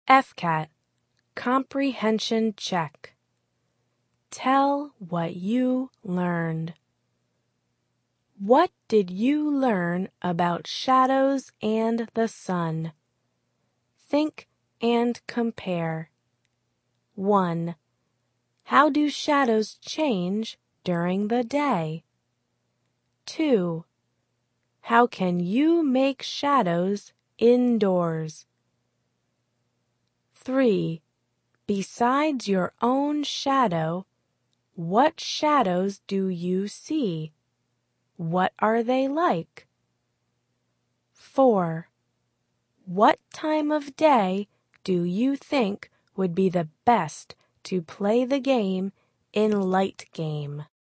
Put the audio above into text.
FCAT Comprehension Check. Tell what you learned. What did you learn about shadows and the sun? Think and compare. 1. How do shadows change during the day? 2. How can you make shadows indoors? 3. Besides your own shadow, what shadows do you see? What are they like? 4. What time of day do you think would be the best to play the game in Light Game?